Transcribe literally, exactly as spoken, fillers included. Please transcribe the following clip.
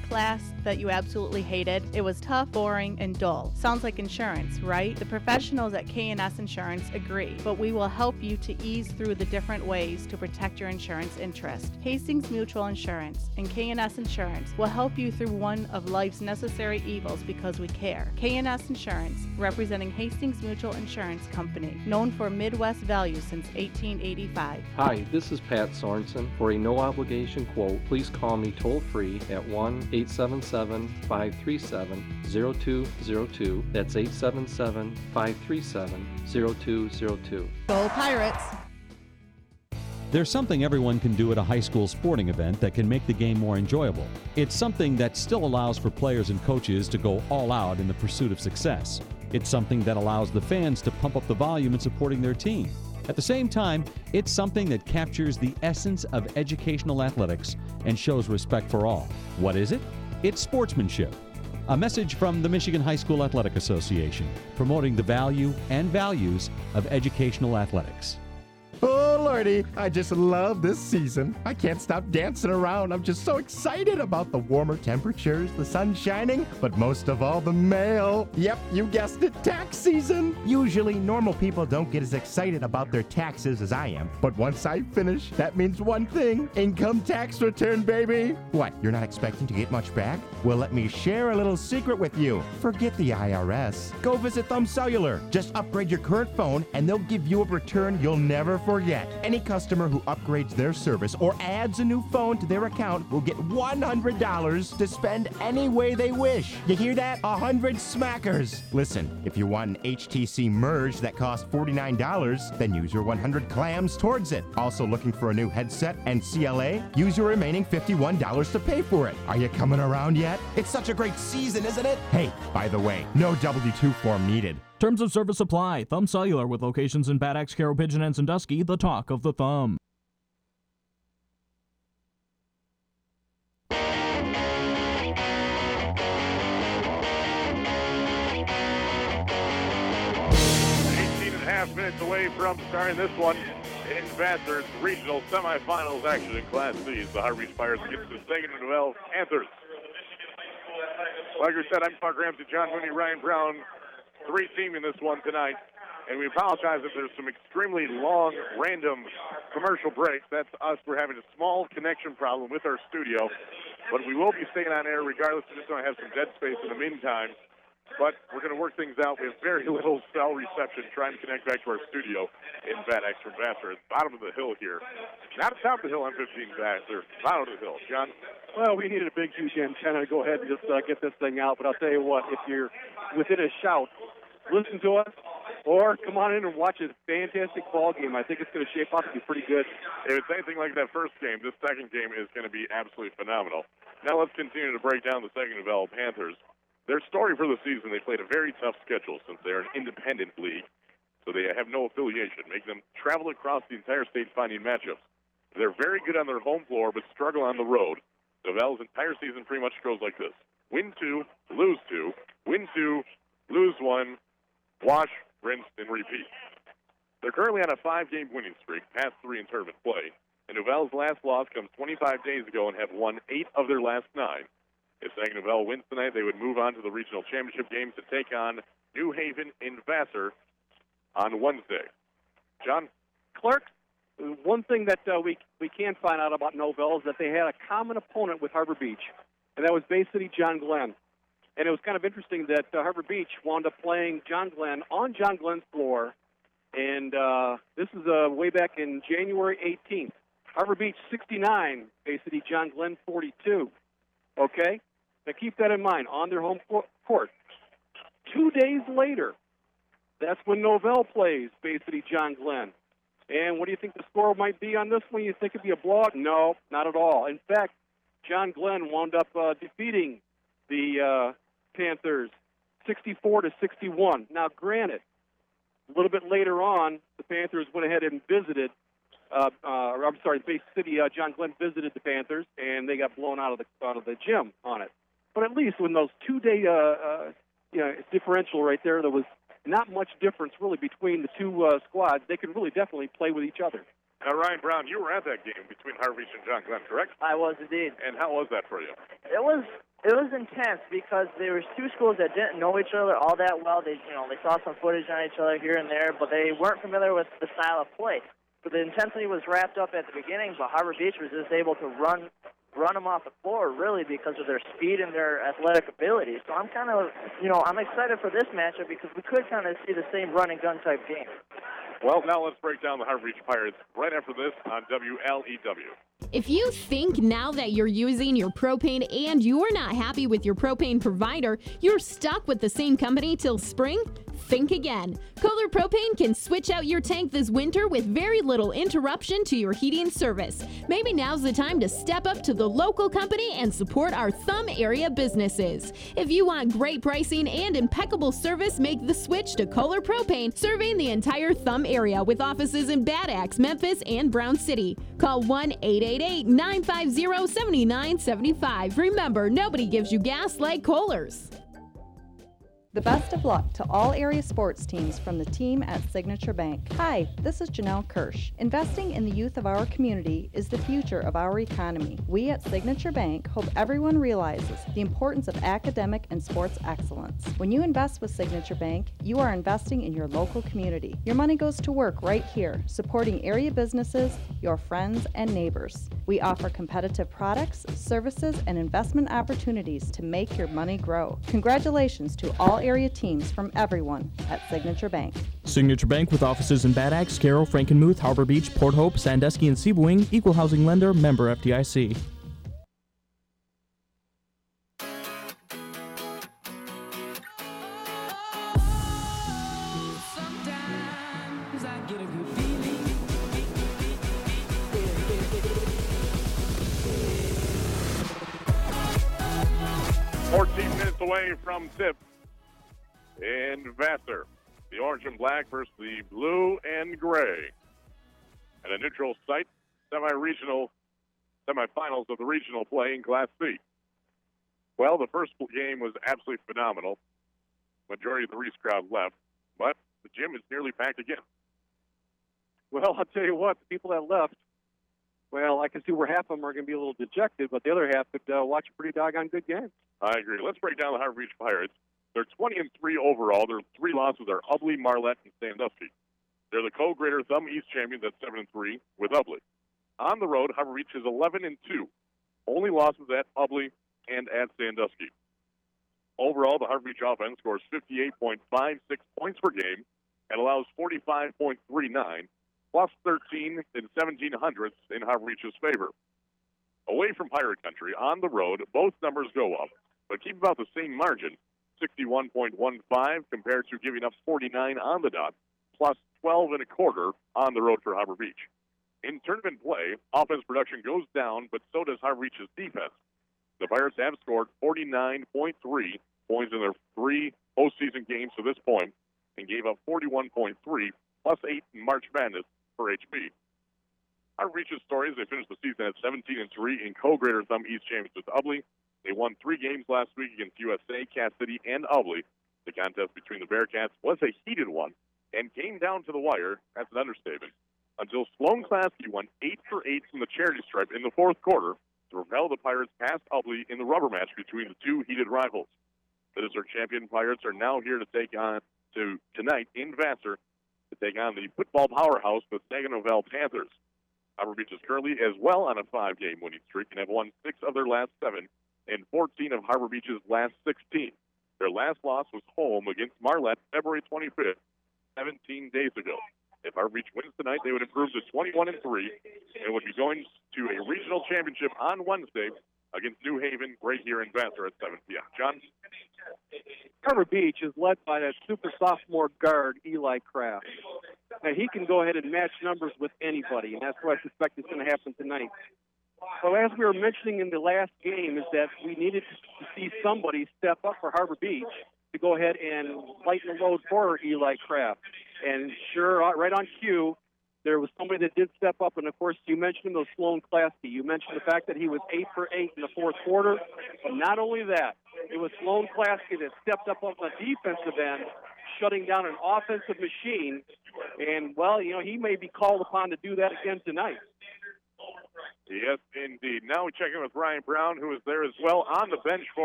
class that you absolutely hated? It was tough, boring, and dull. Sounds like insurance, right? The professionals at K and S Insurance agree, but we will help you to ease through the different ways to protect your insurance interest. Hastings Mutual Insurance and K and S Insurance will help you through one of life's necessary evils because we care. K and S Insurance, representing Hastings Mutual Insurance Company, known for Midwest value since eighteen eighty-five. Hi, this is Pat Sorensen. For a no-obligation quote, please call me toll-free at one eight seven seven, five three seven, zero two zero two. That's eight seven seven, five three seven, zero two zero two. Go Pirates! There's something everyone can do at a high school sporting event that can make the game more enjoyable. It's something that still allows for players and coaches to go all out in the pursuit of success. It's something that allows the fans to pump up the volume in supporting their team. At the same time, it's something that captures the essence of educational athletics and shows respect for all. What is it? It's sportsmanship. A message from the Michigan High School Athletic Association, promoting the value and values of educational athletics. Oh, Lordy, I just love this season. I can't stop dancing around. I'm just so excited about the warmer temperatures, the sun shining, but most of all, the mail. Yep, you guessed it, tax season. Usually, normal people don't get as excited about their taxes as I am. But once I finish, that means one thing, income tax return, baby. What, you're not expecting to get much back? Well, let me share a little secret with you. Forget the I R S. Go visit Thumb Cellular. Just upgrade your current phone, and they'll give you a return you'll never forget. Any customer who upgrades their service or adds a new phone to their account will get one hundred dollars to spend any way they wish. You hear that? one hundred smackers. Listen, if you want an H T C Merge that costs forty-nine dollars, then use your one hundred clams towards it. Also looking for a new headset and C L A? Use your remaining fifty-one dollars to pay for it. Are you coming around yet? It's such a great season, isn't it? Hey, by the way, no W two form needed. Terms of service apply. Thumb Cellular with locations in Bad Axe, Carroll Pigeon, and Sandusky, the talk of the Thumb. eighteen and a half minutes away from starting this one in Vassar's regional semifinals action in Class C. The Harvey Spires gets the second and twelve Panthers. Like I said, I'm Mark Ramsey, John Mooney, Ryan Brown. Three team in this one tonight, and we apologize if there's some extremely long, random commercial breaks. That's us. We're having a small connection problem with our studio, but we will be staying on air regardless. We're just going to have some dead space in the meantime, but we're going to work things out. We have very little cell reception trying to connect back to our studio in Bad Axe from Vassar. It's bottom of the hill here. Not top of the hill on fifteen Vassar, bottom of the hill. John? Well, we needed a big, huge antenna to go ahead and just uh, get this thing out, but I'll tell you what, if you're within a shout, listen to us, or come on in and watch a fantastic ball game. I think it's going to shape up to be pretty good. If it's anything like that first game, this second game is going to be absolutely phenomenal. Now let's continue to break down the second of L Panthers. Their story for the season, they played a very tough schedule since they're an independent league, so they have no affiliation, making them travel across the entire state finding matchups. They're very good on their home floor, but struggle on the road. Novelle's entire season pretty much goes like this. Win two, lose two, win two, lose one, wash, rinse, and repeat. They're currently on a five-game winning streak, past three in tournament play. And Novelle's last loss comes twenty-five days ago and have won eight of their last nine. If Sagan Novelle wins tonight, they would move on to the regional championship games to take on New Haven in Vassar on Wednesday. John? Clark, one thing that uh, we we can find out about Novelle is that they had a common opponent with Harbor Beach, and that was Bay City John Glenn. And it was kind of interesting that uh, Harbor Beach wound up playing John Glenn on John Glenn's floor, and uh, this is uh, way back in January eighteenth. Harbor Beach sixty-nine, Bay City John Glenn forty-two. Okay? Now keep that in mind, on their home court. Two days later, that's when Novelle plays Bay City John Glenn. And what do you think the score might be on this one? You think it'd be a blowout? No, not at all. In fact, John Glenn wound up uh, defeating the uh, Panthers sixty-four to sixty-one. Now, granted, a little bit later on, the Panthers went ahead and visited, uh, uh, I'm sorry, Bay City, uh, John Glenn visited the Panthers, and they got blown out of the out of the gym on it. But at least when those two-day uh, uh, you know, differential right there, there was not much difference really between the two uh, squads. They could really definitely play with each other. Now, Ryan Brown, you were at that game between Harvey Beach and John Glenn, correct? I was indeed. And how was that for you? It was It was intense because there was two schools that didn't know each other all that well. They, you know, they saw some footage on each other here and there, but they weren't familiar with the style of play. So the intensity was wrapped up at the beginning, but Harbor Beach was just able to run run them off the floor, really, because of their speed and their athletic ability. So I'm kind of, you know, I'm excited for this matchup because we could kind of see the same run and gun type game. Well, now let's break down the Harbor Beach Pirates right after this on W L E W. If you think now that you're using your propane and you're not happy with your propane provider, you're stuck with the same company till spring, think again. Kohler Propane can switch out your tank this winter with very little interruption to your heating service. Maybe now's the time to step up to the local company and support our Thumb area businesses. If you want great pricing and impeccable service, make the switch to Kohler Propane, serving the entire Thumb area with offices in Bad Axe, Memphis, and Brown City. Call one eight eight eight, nine five zero, seven nine seven five. Remember, nobody gives you gas like Kohler's. The best of luck to all area sports teams from the team at Signature Bank. Hi, this is Janelle Kirsch. Investing in the youth of our community is the future of our economy. We at Signature Bank hope everyone realizes the importance of academic and sports excellence. When you invest with Signature Bank, you are investing in your local community. Your money goes to work right here, supporting area businesses, your friends, and neighbors. We offer competitive products, services, and investment opportunities to make your money grow. Congratulations to all area teams from everyone at Signature Bank. Signature Bank with offices in Bad Axe, Carroll, Frankenmuth, Harbor Beach, Port Hope, Sandusky, and Seaboing. Equal housing lender, member F D I C. fourteen minutes away from tip in Vassar. The orange and black versus the blue and gray. At a neutral site, semi-regional, semifinals of the regional play in Class C. Well, the first game was absolutely phenomenal. Majority of the Reese crowd left, but the gym is nearly packed again. Well, I'll tell you what, the people that left, well, I can see where half of them are going to be a little dejected, but the other half could uh, watch a pretty doggone good game. I agree. Let's break down the Harbor Beach Pirates. They're twenty and three overall. Their three losses are Ubley, Marlette, and Sandusky. They're the co-Greater Thumb East champions at seven and three with Ubley. On the road, Harbor Beach is eleven and two. Only losses at Ubley and at Sandusky. Overall, the Harbor Beach offense scores fifty-eight point five six points per game and allows forty-five point three nine, plus thirteen and seventeen hundredths in Harbor Beach's favor. Away from Pirate Country, on the road, both numbers go up, but keep about the same margin, sixty-one point one five compared to giving up forty-nine on the dot, plus twelve and a quarter on the road for Harbor Beach. In tournament play, offense production goes down, but so does Harbor Beach's defense. The Pirates have scored forty-nine point three points in their three postseason games to this point and gave up forty-one point three, plus eight in March Madness for H B. Harbor Beach's story is they finished the season at seventeen and three in co-Greater Thumb East champions with Ubley. They won three games last week against U S A, Cass City, and Ubley. The contest between the Bearcats was a heated one and came down to the wire. That's an understatement. Until Sloan Klasky won eight for eight from the charity stripe in the fourth quarter to propel the Pirates past Ubley in the rubber match between the two heated rivals. The dessert champion Pirates are now here to take on to tonight in Vassar to take on the football powerhouse, the Saginaw Valley Panthers. Harbor Beach is currently as well on a five-game winning streak and have won six of their last seven and fourteen of Harbor Beach's last sixteen. Their last loss was home against Marlette February twenty-fifth, seventeen days ago. If Harbor Beach wins tonight, they would improve to twenty-one and three and would be going to a regional championship on Wednesday against New Haven right here in Vassar at seven p.m. John? Harbor Beach is led by that super sophomore guard, Eli Kraft. Now, he can go ahead and match numbers with anybody, and that's what I suspect is going to happen tonight. So as we were mentioning in the last game is that we needed to see somebody step up for Harbor Beach to go ahead and lighten the load for Eli Kraft. And sure, right on cue, there was somebody that did step up, and of course, you mentioned those Sloan Klasky. You mentioned the fact that he was eight for eight in the fourth quarter, but not only that, it was Sloan Klasky that stepped up on the defensive end, shutting down an offensive machine, and, well, you know, he may be called upon to do that again tonight. Yes, indeed. Now we check in with Ryan Brown, who is there as well on the bench for